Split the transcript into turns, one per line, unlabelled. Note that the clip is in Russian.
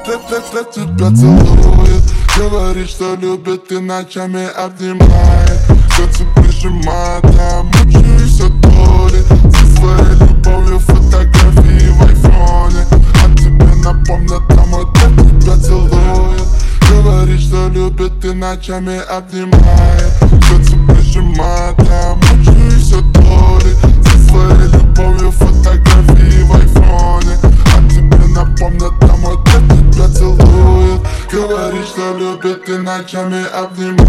тебя целует. Говорит, что любит и ночами обнимает. Сердце прижимает, я мучаюсь от боли. Со своей любовью фотографии в айфоне. А тебе напомнят, там опять тебя целует. Говорит, что любит и ночами обнимает. Сердце прижимает, я мучаюсь от боли. Со своей любовью фотографии в айфоне. А тебе напомнят, там опять тебя целует. Говорит, что любит и ночами обнимает.